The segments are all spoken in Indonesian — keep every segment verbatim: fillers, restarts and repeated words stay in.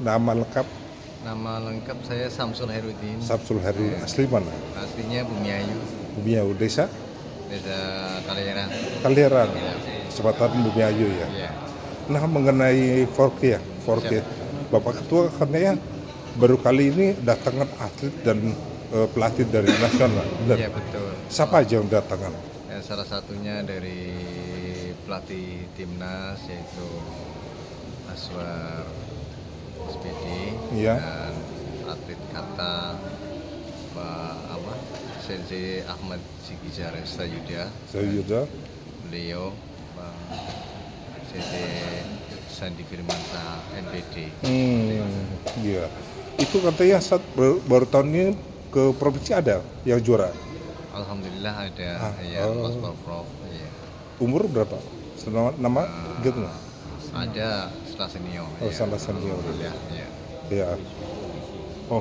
Nama lengkap Nama lengkap saya Samsul Herudin. Samsul Herudin. Asli mana? Aslinya Bumiayu, Bumiayu, desa desa Kaliaran. Kaliaran, Ya. Kecamatan Bumiayu ya. Iya. Nah, mengenai empat K ya, empat K. Siap. Bapak Ketua katanya baru kali ini datangan atlet dan eh, pelatih dari nasional. Benar? Iya betul. Siapa aja yang datangan? Ya, salah satunya dari pelatih timnas yaitu Aswar S P D Iya. dan atlet kata Pak apa Sensei Ahmad Sigijar Sayuda. Sayuda. Beliau Bang Sensei Sandi Firmansyah M P D. Hmm, iya. Itu katanya saat baru, baru tahun ini ke provinsi ada yang juara. Alhamdulillah ada Ah, ya oh. Mas Prof. Iya. Umur berapa? Nama, nama Ah, gitu nggak? Ada setelah senior. Oh, ya. setelah senior. Alhamdulillah, ya. Iya. Oh.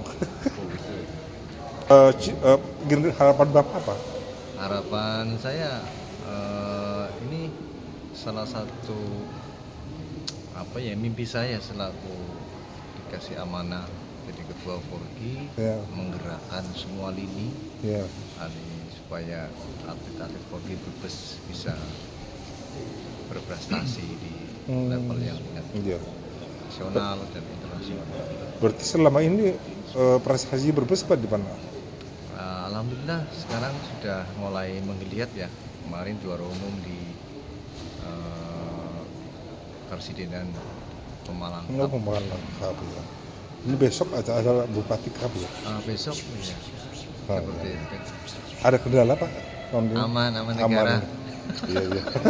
Eh, ci- eh, gini, harapan Bapak apa? Harapan saya eh, ini salah satu apa ya mimpi saya selaku dikasih amanah jadi ketua Forgi Ya. menggerakkan semua lini Ya. ali, supaya atlet-atlet Forgi Brebes bisa berprestasi di Hmm. level yang tingkat Iya. nasional dan internasional. Berarti selama ini eh, prestasi Brebes apa di mana? Uh, Alhamdulillah sekarang sudah mulai menggeliat ya. Kemarin juara umum di uh, Karsidenan Pemalang. Enggak Pemalang Cup ya. Ini besok ada ada Bupati Cup ya. Uh, besok ya. Ah, Seperti iya. itu. Ada kendala Pak? Tahun ini? Aman, aman Aman. negara. Iya, iya.